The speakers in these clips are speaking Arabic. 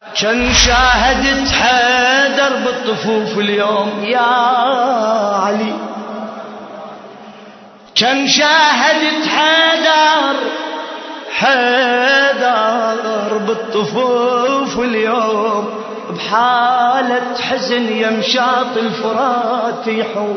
كان شاهدت حيدر بالطفوف اليوم يا علي، كان شاهدت حيدر بالطفوف اليوم بحالة حزن يمشاط الفرات يحول.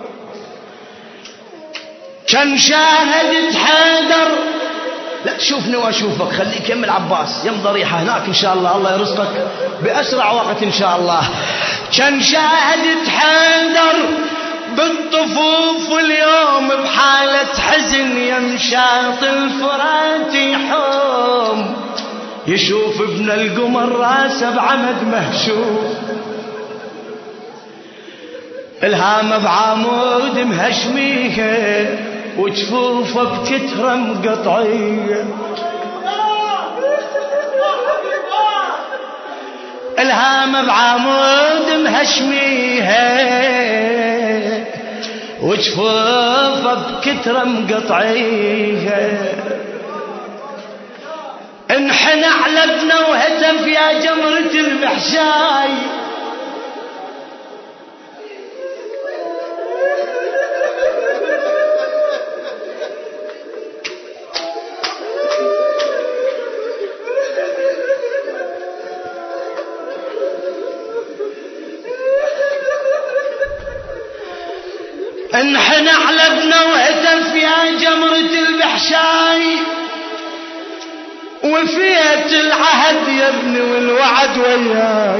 كان شاهدت حيدر، لا شوفني واشوفك، خليك يم العباس يم ضريحة هناك ان شاء الله، الله يرزقك باسرع وقت ان شاء الله. كان شاهدت حيدر بالطفوف اليوم بحالة حزن يمشاط الفرات يحوم، يشوف ابن القمر راسه بعمد مهشوم، الهامه بعمود مهشميه وجفوفه بكتره مقطعيه، الهامه بعمود مهشميه وجفوفه بكتره مقطعيه. انحنى على ابنه وهتف يا جمرة البحشاي، انحنى على ابنه وهتف يا جمرة البحشاي، وفيت العهد يا ابني والوعد وياي،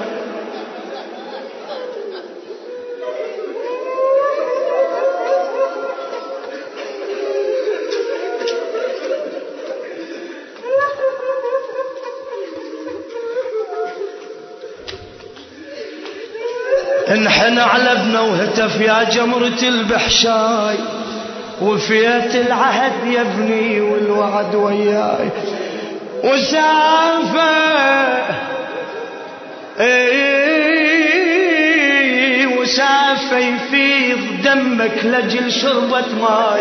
انحنى على ابنه وهتف يا جمرة البحشاي، وفيت العهد يا ابني والوعد وياي، وسافة يفيض دمك لجل شربة ماي.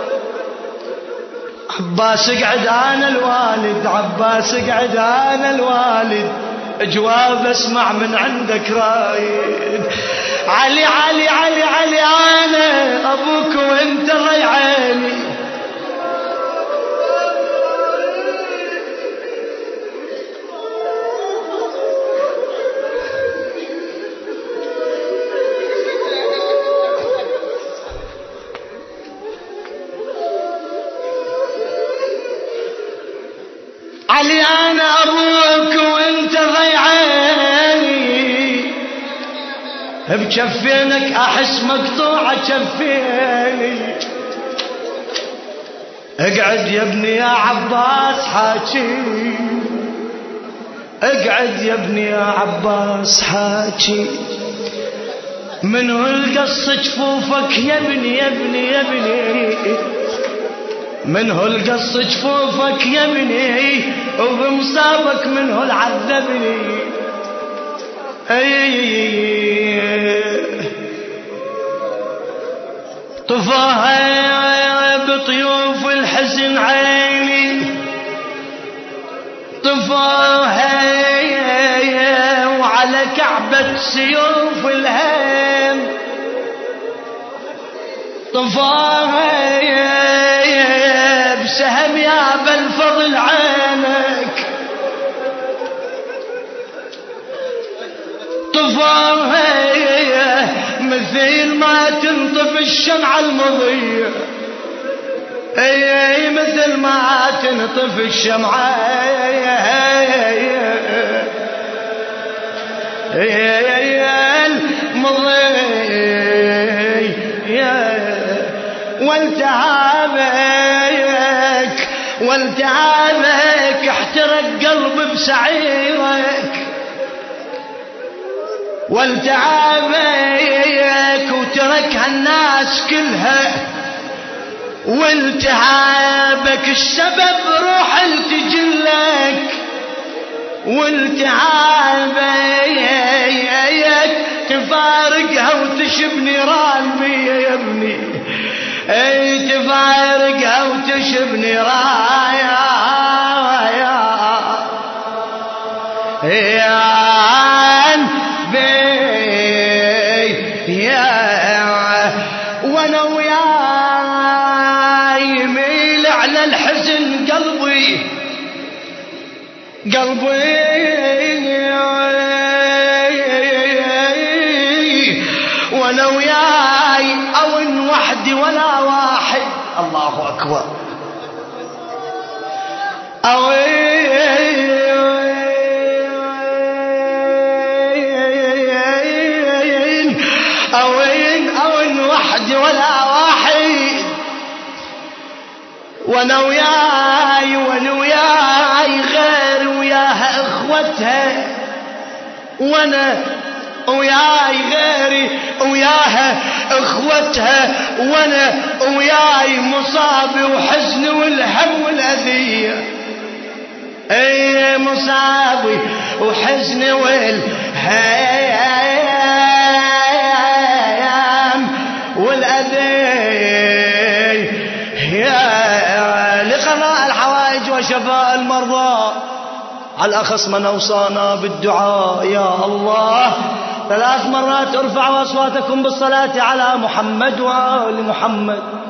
عباس اقعد انا الوالد، عباس اقعد انا الوالد، جواب اسمع من عندك رايد. علي علي علي علي انا ابوك وانت ضيعاني، علي انا ابوك وانت ضيعاني، بجفينك احس مقطوعه جفيني. اقعد يا ابني يا عباس حاكي، اقعد يا ابني يا عباس حاكي، منو القص جفوفك يا ابني يا ابني يا ابني، منه القص جفوفك يا ابني، وبمصابك منه العذبني. طفاها بطيوف الحزن عيني، طفاها وعلى كعبة سيوف الهم، طفاها بسهم يا بالفضل عينك، طفاها مثل ما تنطف الشمعة المضية، اي مثل ما تنطف الشمعة المضية، والتهابك احترق قلبي بسعيرك، والتهابك وتركها الناس كلها، والتهابك السبب روح التجلك، والتهابك تفارقها وتشب نيران بي يا ابني، اي تفارقها وتشب نيران وانا وياي يميل على الحزن قلبي وانا وياي اون وحدي ولا واحد. الله اكبر. أوين وحدي ولا واحد. وانا وياي غير وياها اخوتها. وانا وياي غيري وياها اخوتها. وانا وياي مصابي وحزني والهم والاذيه. اي مصابي وحزني والهيام والاذيه. لقضاء الحوائج وشفاء المرضى، على الأخص من أوصانا بالدعاء. يا الله 3 مرات ارفعوا أصواتكم بالصلاة على محمد وآل محمد.